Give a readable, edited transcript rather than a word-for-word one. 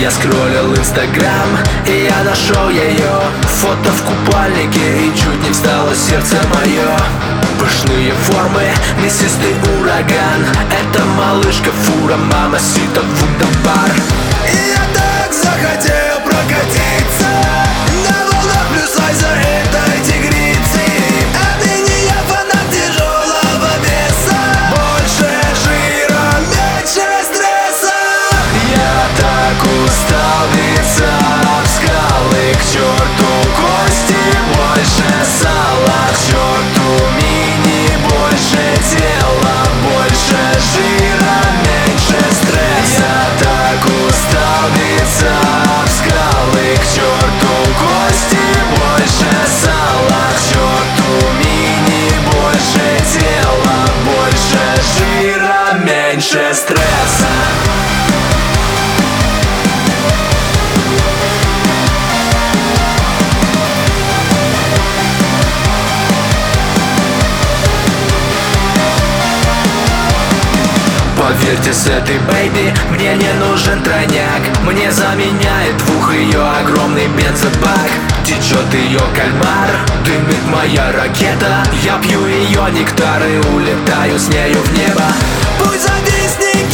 Я скроллил Инстаграм, и я нашел ее фото в купальнике, и чуть не встало сердце мое. Пышные формы, мясистый ураган. Это малышка фура, мамасита вундербар. И я так захотел прокатиться на волнах плюс-сайза этой тигрицы. Отныне я фанат тяжелого веса. Больше жира, меньше стресса. Я так устал биться об скалы, к черту кости, больше сала, к черту мини, больше тела, больше жира, меньше стресса. Я так устал биться об скалы, к черту кости, больше сала, к черту мини, больше тела, больше жира, меньше стресса. Поверьте, с этой бэйби мне не нужен тройняк. Мне заменяет двух ее огромный бензобак. Течет ее кальмар, дымит моя ракета. Я пью ее нектар и улетаю с нею в небо. Пусть зависнет